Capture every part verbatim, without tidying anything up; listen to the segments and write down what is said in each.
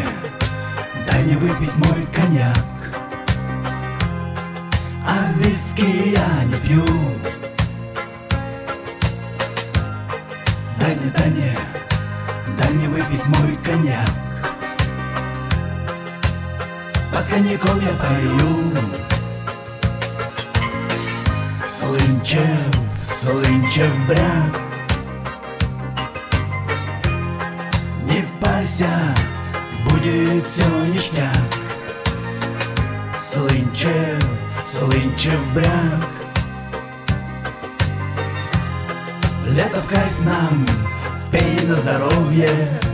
дай мне выпить мой коньяк. А виски я не пью. Дай мне, дай мне, дай мне выпить мой коньяк. Под коньяком я пою. Слынчев, Слынчев бряк. Не парься, будет все ништяк. Слынчев, Слынчев бряк. Лето в кайф нам, пей на здоровье.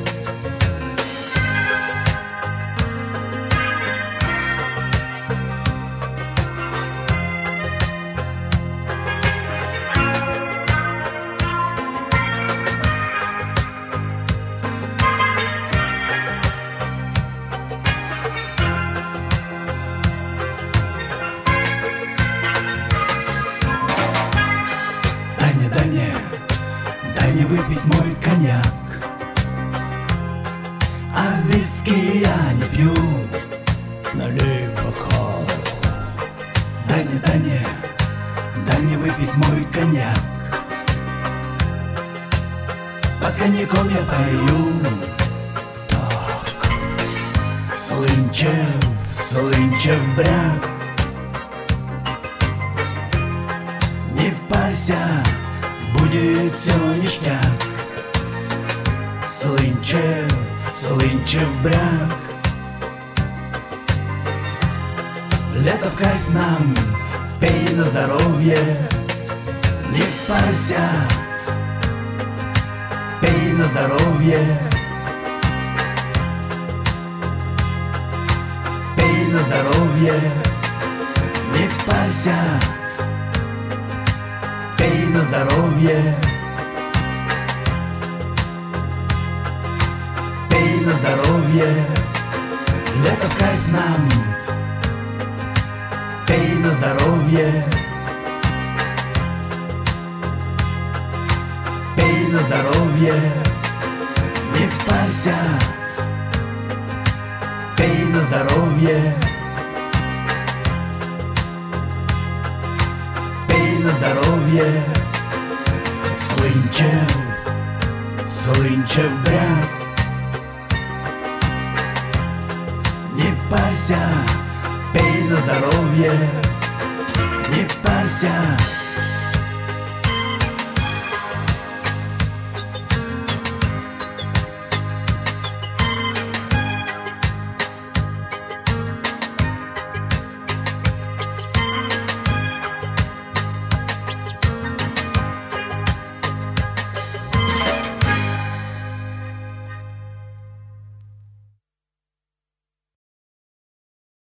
Дай мне, дай мне, дай мне выпить мой коньяк. А виски я не пью. Налей бокал. Дай мне, дай мне, дай мне выпить мой коньяк. Под коньяком я пою. Так. Слынчев, Слынчев бряк. Не парься, будет все ништяк. Слынчев, Слынчев бряк. Лето в кайф нам, пей на здоровье. Не парься, пей на здоровье. Пей на здоровье. Не парься, пей на здоровье. Пей на здоровье. Лето в кайф нам, пей на здоровье. Пей на здоровье. Не парься, пей на здоровье. Пей на здоровье. Слынчев, Слынчев бряк. Не парься, пей на здоровье. Не парься.